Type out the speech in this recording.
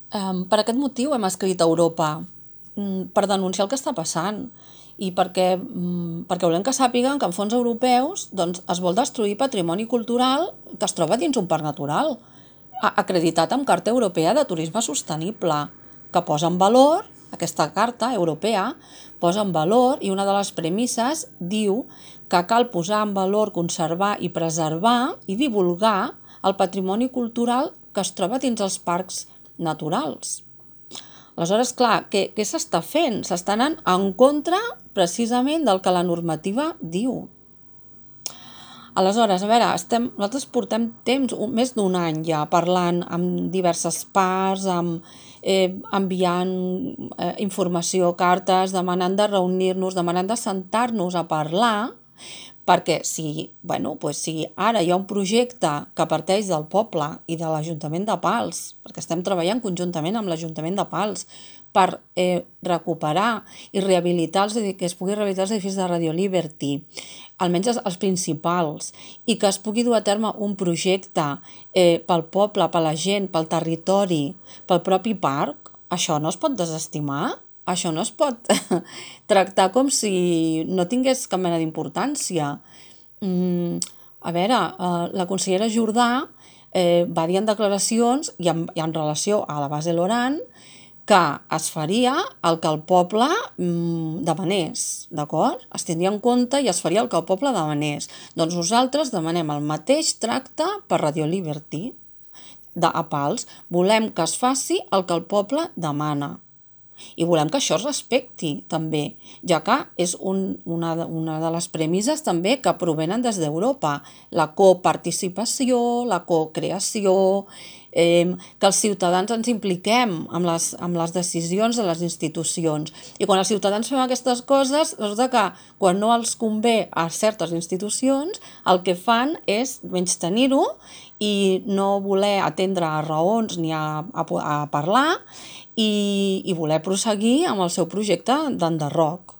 Per aquest motiu hem escrit a Europa, per denunciar el que està passant i perquè volem que sàpiguen que en fons europeus es vol destruir patrimoni cultural que es troba dins un parc natural, acreditat amb Carta Europea de Turisme Sostenible, que posa en valor, aquesta carta europea posa en valor, i una de les premisses diu que cal posar en valor, conservar i preservar i divulgar el patrimoni cultural que es troba dins els parcs naturals. Aleshores, clar, què s'està fent? S'està anant en contra precisament del que la normativa diu. Aleshores, a veure, nosaltres portem temps, més d'un any ja, parlant amb diverses parts, enviant informació, cartes, demanant de reunir-nos, demanant de sentar-nos a parlar, perquè si ara hi ha un projecte que parteix del poble i de l'Ajuntament de Pals, perquè estem treballant conjuntament amb l'Ajuntament de Pals per recuperar i rehabilitar que es pugui rehabilitar els edificis de Radio Liberty, almenys els principals, i que es pugui dur a terme un projecte pel poble, per la gent, pel territori, pel propi parc, això no es pot desestimar, això no es pot tractar com si no tingués cap mena d'importància. A veure, la consellera Jordà va dir en declaracions i en relació a la base Loran que es faria el que el poble demanés, d'acord? Es tindria en compte i es faria el que el poble demanés. Doncs nosaltres demanem el mateix tracte per Radio Liberty a Pals. Volem que es faci el que el poble demana. I volem que això es respecti també, ja que és una de les premisses també que provenen des d'Europa, la coparticipació, la cocreació, que els ciutadans ens impliquem amb les decisions de les institucions. I quan els ciutadans fem aquestes coses, resulta que quan no els convé a certes institucions, el que fan és menystenir-ho i no voler atendre a raons ni a parlar i voler prosseguir amb el seu projecte d'enderroc.